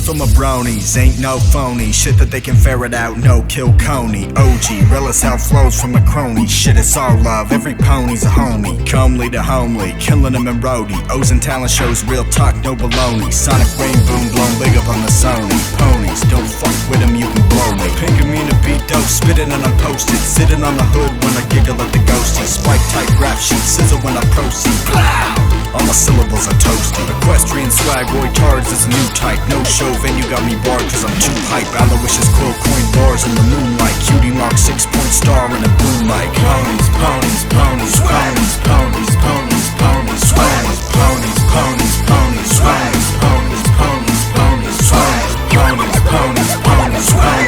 from my bronies, ain't no phony shit that they can ferret out, no kill Coney. OG, real as hell flows from a crony. Shit, it's all love, every pony's a homie. Comely to homely, killing them in roadie. O's and talent shows, real talk, no baloney. Sonic rain boom, blown big up on the Sony. Ponies, don't fuck with them, you can blow me. Pink and mean to beat dope, spitting and I'm posted. Sitting on the hood when I giggle at the ghosty. Spike type rap sheet, sizzle when I proceed. All my syllables are toasty. Equestrian swag, boy tards is a new type. No show venue got me barred cause I'm too hype. Aloysius quill coin bars in the moonlight. Cutie mark 6-point star in a blue mic. Ponies, ponies, ponies, ponies, ponies, ponies, ponies, ponies, ponies, ponies, ponies, ponies, ponies, ponies, ponies, ponies, ponies, ponies, ponies,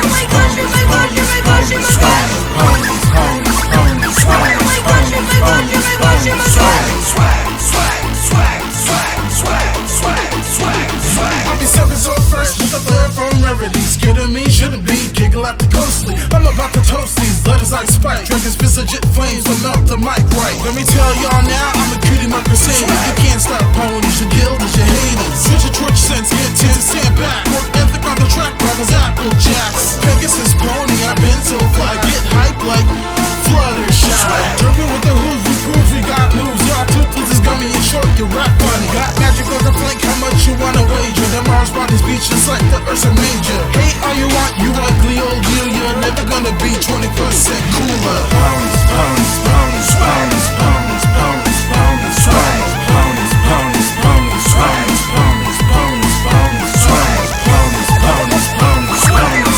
Skidding me, shouldn't be, giggle at the ghostly. I'm about to toast these letters like Spike. Drinking legit flames to melt the mic right. Let me tell y'all now, I'm a cutie, my crusader. You can't stop ponies, your guilders, your haters. Get your Twitch sense, get tense, stand back. Work ethic on the track, brothers, Apple Jacks. Pegasus pony, I've been so fly. Get hype like Fluttershy. Dripping with the hooves, we prove we got moves. Y'all toothless is gummy and short, you rap funny. Got magic on the flank, how much you wanna wager? Them Mars bodies beach just like the Ursa Major. Hate all you want, you ugly old you. You're never gonna be 20% cooler. Ponies, ponies, ponies, ponies, ponies, ponies, ponies, ponies, ponies, ponies, ponies, ponies, ponies, ponies, ponies, ponies, ponies, ponies, ponies,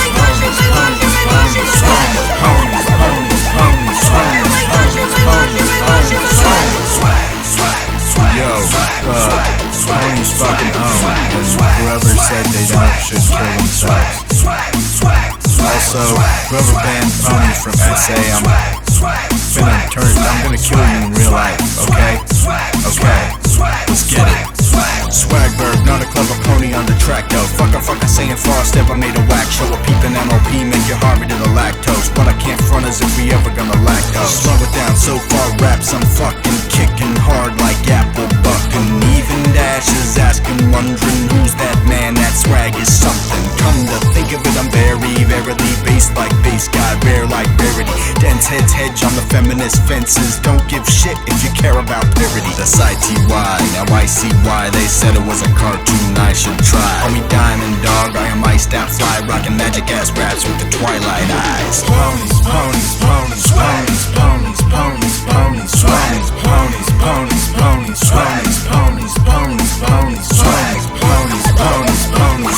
ponies fucking home, and whoever said they don't should kill themselves. Also, whoever banned ponies from SA, I'm gonna kill you in real life, okay? Okay, let's get it. Swagberg, not a clever pony on the track though. Fuck I saying frost, ever made a whack show. A peeping MLP, make you hungry to the lactose. What I can't front is if we ever gonna lack those. Slow it down, so far raps, I'm fucking kicking hard like apple bucking. Even Dash is asking, wondering who's that man, that swag is something. Come to think of it, I'm very based like bass god, rare like rarity. Dense heads hedge on the feminist fences. Don't give shit if you care about parody. That's ITY, now I see why they said it was a cartoon I should try. Call me Diamond Dog, I am iced out fly, rocking magic ass raps with the twilight eyes. Ponies, ponies, ponies, ponies, ponies, ponies, ponies, ponies, ponies, ponies, ponies, ponies, ponies, ponies, ponies, ponies, ponies, ponies, ponies, ponies,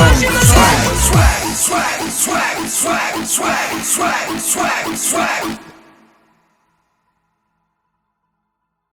Swag.